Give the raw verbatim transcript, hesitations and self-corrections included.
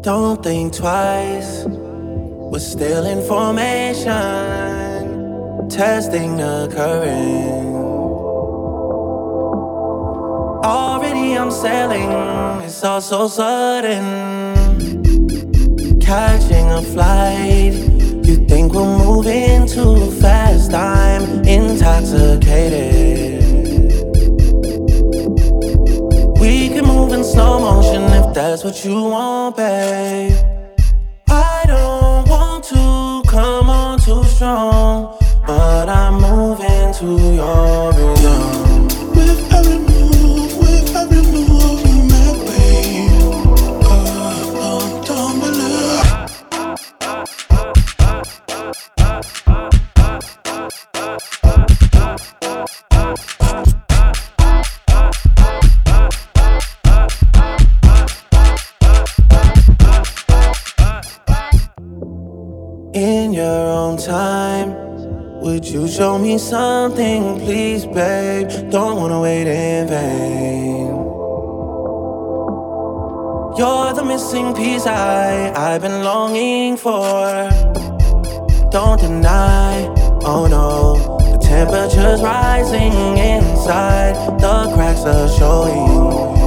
Don't think twice. We're still in formation, testing the current. Already I'm sailing, it's all so sudden. Catching a flight, you think we're moving too fast. I'm intoxicated. We can move in slow motion if that's what you want, babe. I don't want to come on too strong, but I'm moving to your rhythm. With every move, with every move you make, babe. Uh, uh, don't believe. In your own time, would you show me something, please, babe? Don't wanna wait in vain. You're the missing piece I, I've been longing for. Don't deny, oh no. The temperature's rising inside, the cracks are showing.